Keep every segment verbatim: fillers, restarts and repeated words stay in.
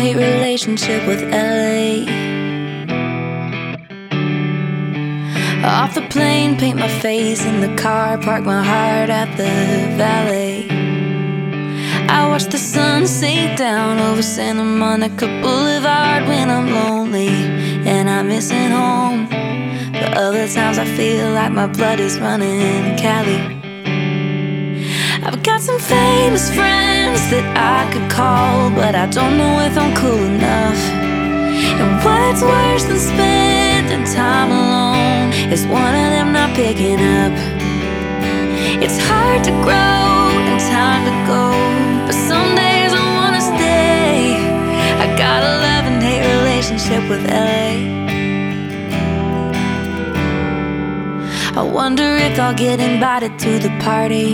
love-hate relationship with L A. Off the plane, paint my face in the car, park my heart at the valet. I watch the sun sink down over Santa Monica Boulevard when I'm lonely and I'm missing home. But other times I feel like my blood is running in Cali. I've got some famous friends that I could call, but I don't know if I'm cool enough. And what's worse than spending time alone is one of them not picking up. It's hard to grow and time to go, but some days I wanna stay. I got a love and hate relationship with L A. I wonder if I'll get invited to the party.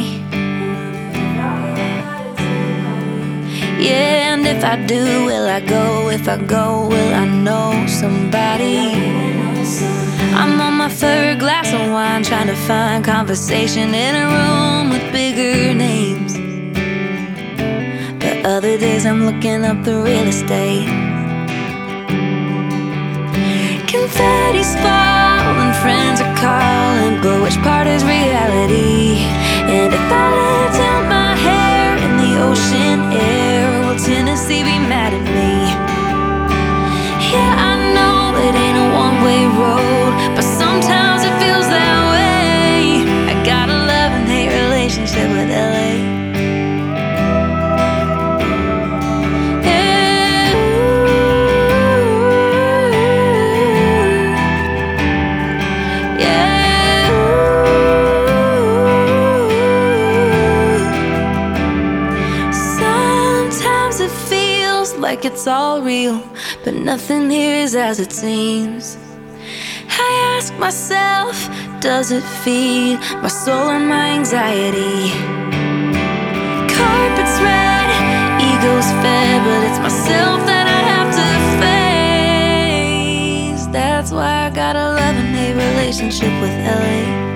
Yeah, and if I do, will I go? If I go, will I know somebody? I'm on my third glass of wine, trying to find conversation in a room with bigger names. But other days I'm looking up the real estate. Confetti's falling, friends are calling, but which part is reality? And if I let down my hair in the ocean air, will Tennessee be mad at me? Yeah, I know it ain't a one-way road, but sometimes it feels that way. I got a love and hate relationship with L A. Like it's all real, but nothing here is as it seems. I ask myself, does it feed my soul and my anxiety? Carpet's red, ego's fed, but it's myself that I have to face. That's why I got a love and hate relationship with L A.